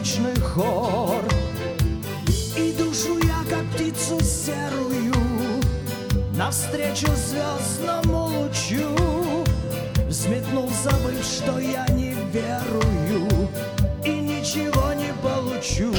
беззвучный хор. И душу я, как птицу серую, навстречу звездному лучу взметнул, забыв, что я не верую и ничего не получу.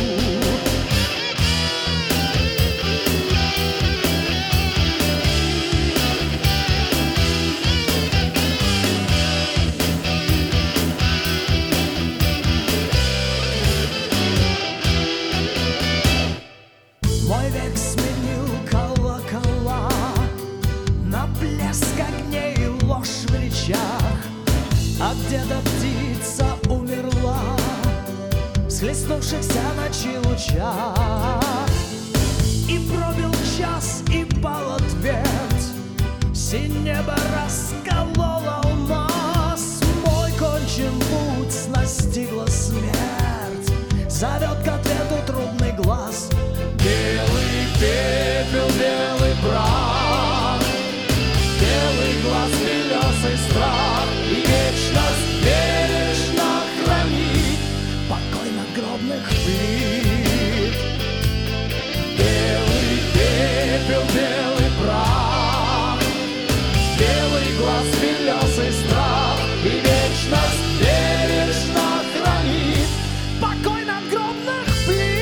Мой век сменил колокола на блеск огней и ложь в речах, а где-то птица умерла в схлестнувшихся ночи лучах. И пробил час, и пал ответ, все небо расколол алмаз. Мой кончен путь настигла смерть, зовет к ответу трудный глаз. Белый пепел, белый прах, белый глаз, белесый страх, и вечность бережно хранит покой надгробных плит. Белый пепел, белый прах, белый глаз, белесый страх, и вечность бережно хранит покой надгробных плит.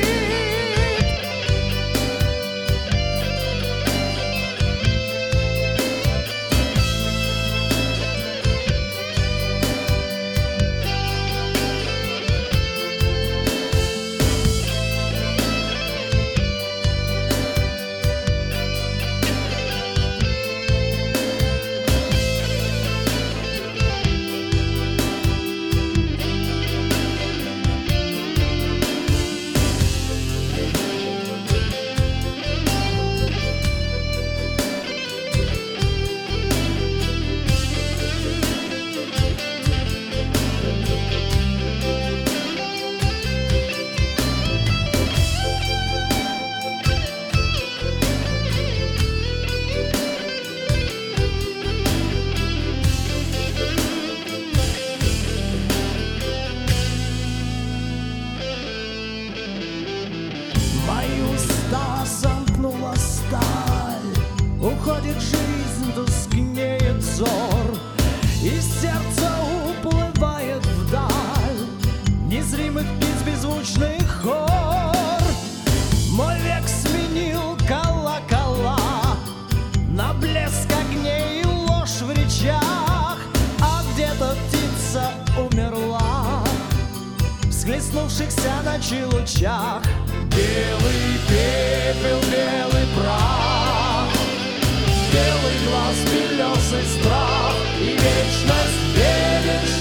Мои уста замкнула сталь, уходит жизнь, тускнеет взор, и сердце уплывает вдаль незримых птиц беззвучный хор. Мой век сменил колокола на блеск огней и ложь в речах, а где-то птица умерла в схлестнувшихся ночи лучах. Белый пепел, белый прах, белый глаз, белесый страх, и вечность бережет